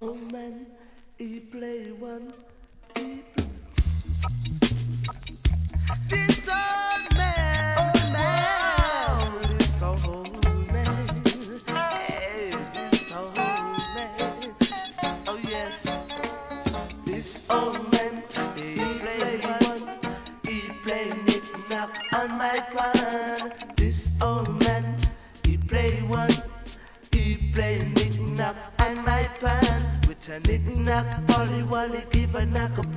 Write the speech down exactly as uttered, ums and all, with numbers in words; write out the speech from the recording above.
old man, he play one. He play. This old man, man, this old man, hey, this old man. Oh yes, this old man, he play one. He play knick-knack on my pan. This old man, he play one. He play knick-knack on my pan. With a knick-knack, polly wally, give a knock